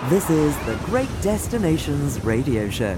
This is the Great Destinations Radio Show.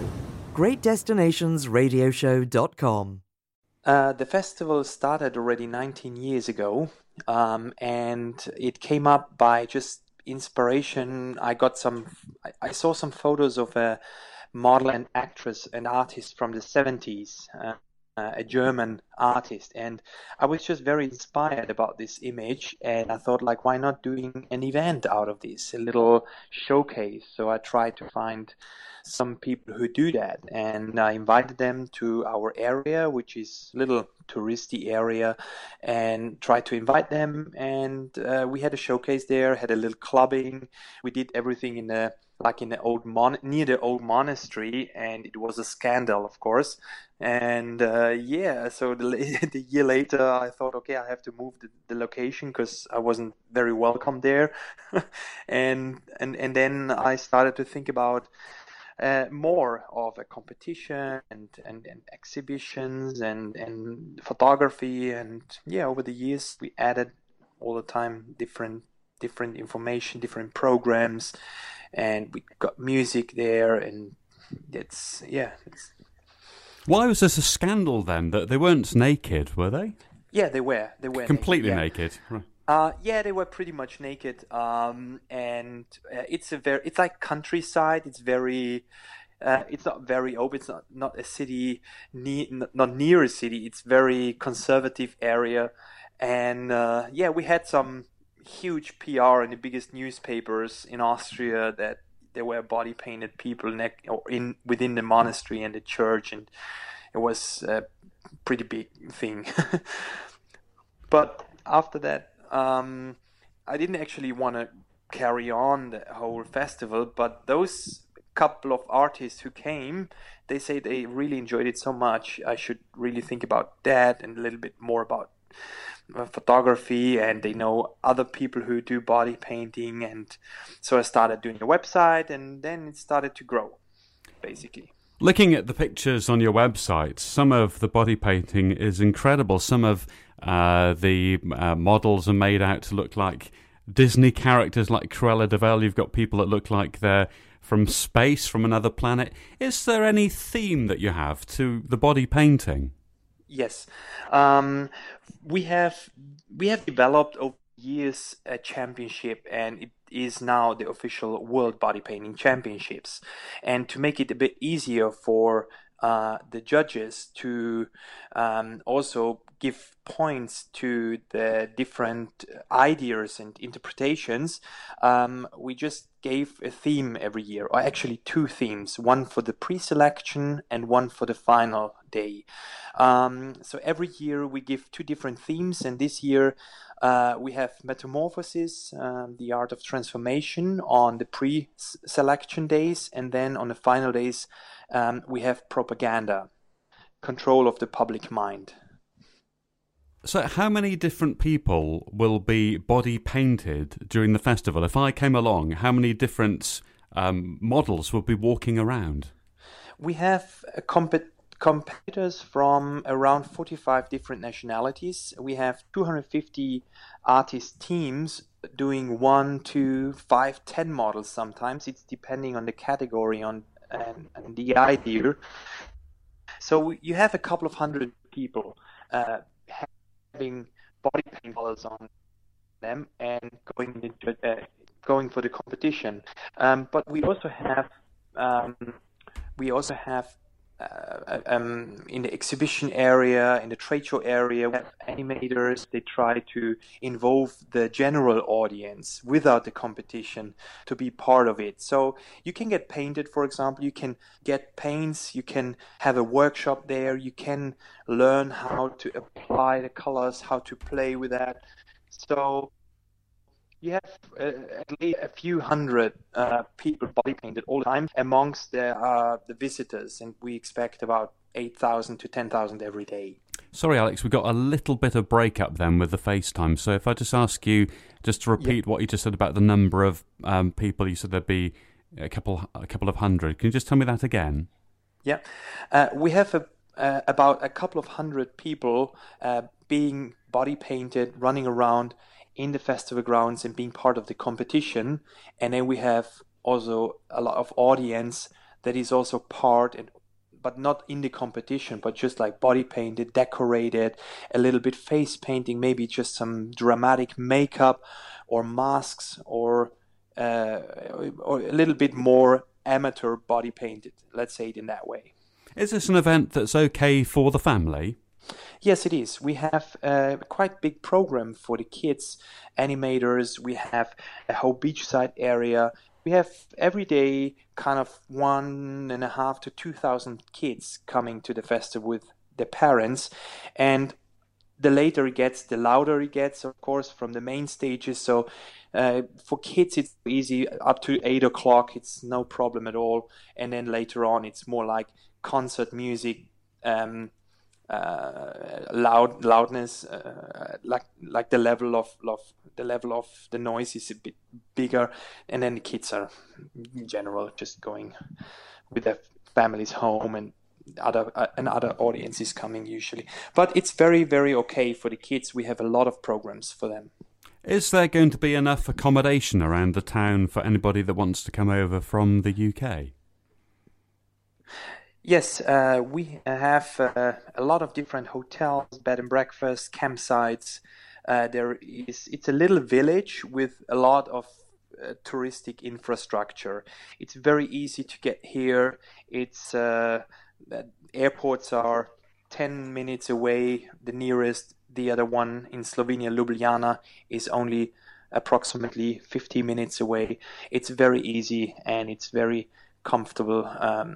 GreatDestinationsRadioshow.com. The festival started already 19 years ago, and it came up by just inspiration. I saw some photos of a model and actress and artist from the 70s, a German artist, and I was just very inspired about this image, and I thought, like, why not doing an event out of this, a little showcase? So I tried to find some people who do that, and I invited them to our area, which is a little touristy area, and tried to invite them, and we had a showcase there, had a little clubbing. We did everything in the old near the old monastery, and it was a scandal, of course. And so the year later, I thought, okay, I have to move the location because I wasn't very welcome there. and then I started to think about more of a competition and exhibitions and photography, and over the years we added all the time different information, different programs, and we got music there, and it's. Why was this a scandal then? That they weren't naked, were they? Yeah, they were. They were completely naked. Right. They were pretty much naked. It's like countryside. It's very. It's not very open. It's not a city, not near a city. It's very conservative area, and we had some huge PR in the biggest newspapers in Austria that there were body painted people within the monastery and the church, and it was a pretty big thing. But after that, I didn't actually want to carry on the whole festival, but those couple of artists who came, they say they really enjoyed it so much. I should really think about that and a little bit more about photography, and they know other people who do body painting, and so I started doing a website, and then it started to grow, basically. Looking at the pictures on your website, some of the body painting is incredible. Some of the models are made out to look like Disney characters like Cruella de Vil. You've got people that look like they're from space, from another planet. Is there any theme that you have to the body painting? Yes. We have developed over years a championship, and it is now the official World Body Painting Championships. And to make it a bit easier for the judges to also give points to the different ideas and interpretations, we just gave a theme every year, or actually two themes, one for the pre-selection and one for the final day. So every year we give two different themes, and this year we have Metamorphosis, the art of transformation, on the pre-selection days, and then on the final days we have Propaganda, control of the public mind. So how many different people will be body painted during the festival? If I came along, how many different models will be walking around? We have competitors from around 45 different nationalities. We have 250 artist teams doing 1, 2, 5, 10 models sometimes. It's depending on the category and the idea. So you have a couple of hundred people having body paint colors on them and going for the competition. But we also have in the exhibition area, in the trade show area, we have animators. They try to involve the general audience without the competition to be part of it. So you can get painted, for example, you can get paints, you can have a workshop there, you can learn how to apply the colors, how to play with that. So you have at least a few hundred people body painted all the time amongst the visitors, and we expect about 8,000 to 10,000 every day. Sorry, Alex, we got a little bit of break-up then with the FaceTime. So if I just ask you just to repeat what you just said about the number of people, you said there'd be a couple of hundred. Can you just tell me that again? Yeah, we have about a couple of hundred people being body painted, running around in the festival grounds and being part of the competition. And then we have also a lot of audience that is also part and but not in the competition, but just like body painted, decorated, a little bit face painting, maybe just some dramatic makeup or masks uh, or a little bit more amateur body painted, let's say it in that way. Is this an event that's okay for the family? Yes, it is. We have a quite big program for the kids, animators. We have a whole beachside area. We have every day kind of 1.5 to 2,000 kids coming to the festival with their parents. And the later it gets, the louder it gets, of course, from the main stages. So for kids, it's easy up to 8 o'clock. It's no problem at all. And then later on, it's more like concert music. Loudness, like the level of the noise is a bit bigger, and then the kids are in general just going with their families home, and other audiences coming usually. But it's very, very okay for the kids. We have a lot of programs for them. Is there going to be enough accommodation around the town for anybody that wants to come over from the UK? Yes, we have a lot of different hotels, bed and breakfast, campsites. It's a little village with a lot of touristic infrastructure. It's very easy to get here. Airports are 10 minutes away. The nearest, the other one in Slovenia, Ljubljana, is only approximately 50 minutes away. It's very easy and it's very comfortable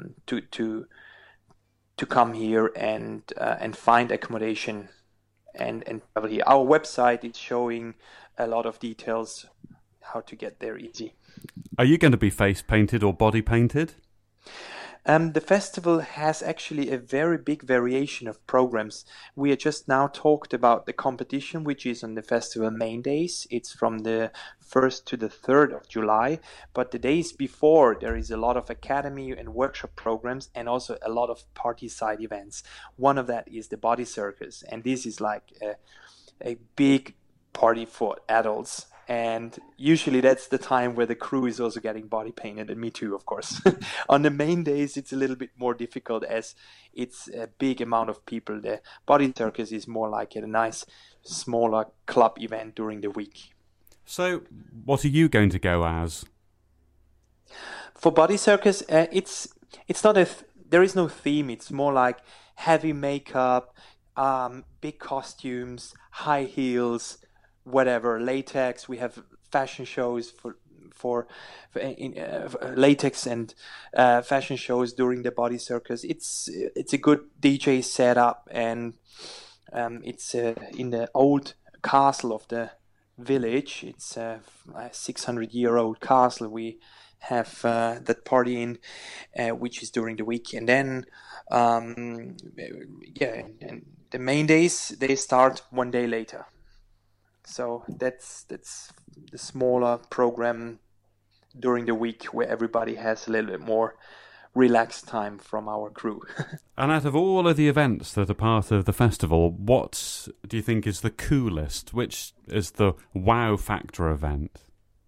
to come here and find accommodation and travel here. Our website is showing a lot of details how to get there easy. Are you going to be face painted or body painted? The festival has actually a very big variation of programs. We had just now talked about the competition, which is on the festival main days. It's from the 1st to the 3rd of July. But the days before, there is a lot of academy and workshop programs and also a lot of party side events. One of that is the Body Circus. And this is like a big party for adults. And usually that's the time where the crew is also getting body painted, and me too, of course. On the main days, it's a little bit more difficult as it's a big amount of people. The Body Circus is more like a nice, smaller club event during the week. So, what are you going to go as? For Body Circus, it's not there is no theme. It's more like heavy makeup, big costumes, high heels, whatever, latex. We have fashion shows for latex and fashion shows during the Body Circus. It's a good DJ setup, and it's in the old castle of the village. It's a 600-year-old castle. We have that party in, which is during the week, and then and the main days they start one day later. So that's the smaller program during the week where everybody has a little bit more relaxed time from our crew. And out of all of the events that are part of the festival, what do you think is the coolest? Which is the wow factor event?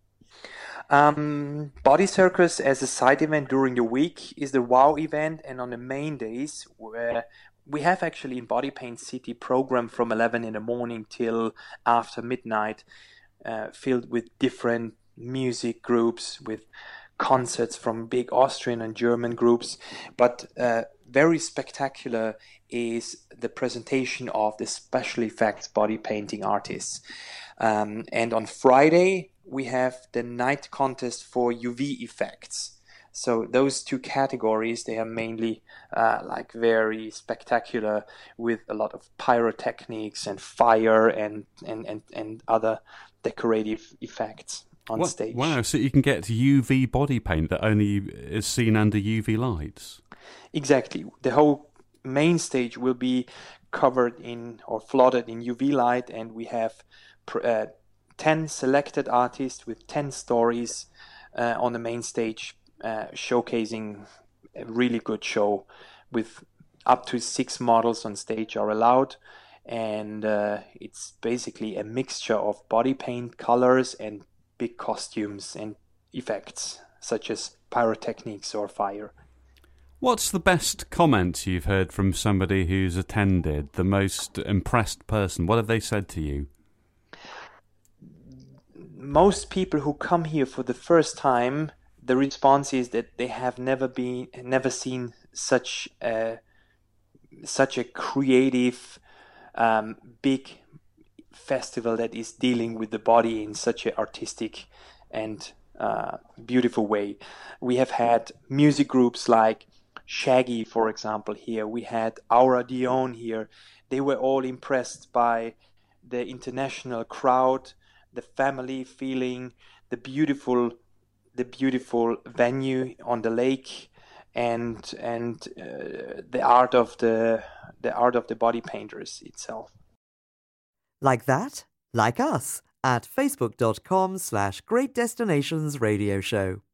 Body Circus as a side event during the week is the wow event, and on the main days where we have actually in Body Paint City program from 11 in the morning till after midnight, filled with different music groups, with concerts from big Austrian and German groups. But very spectacular is the presentation of the special effects body painting artists. And on Friday, we have the night contest for UV effects. So those two categories, they are mainly like very spectacular, with a lot of pyrotechnics and fire and other decorative effects on stage. Wow, so you can get UV body paint that only is seen under UV lights. Exactly. The whole main stage will be covered in or flooded in UV light, and we have 10 selected artists with 10 stories on the main stage, showcasing a really good show with up to 6 models on stage are allowed. And it's basically a mixture of body paint, colors, and big costumes and effects. such as pyrotechnics or fire. What's the best comment you've heard from somebody who's attended, the most impressed person? What have they said to you? Most people who come here for the first time, the response is that they have never seen such a creative, big festival that is dealing with the body in such an artistic and beautiful way. We have had music groups like Shaggy, for example, here. We had Aura Dione here. They were all impressed by the international crowd, the family feeling, the beautiful venue on the lake, and the art of the body painters itself. Like that? Like us at facebook.com/Great Destinations Radio Show.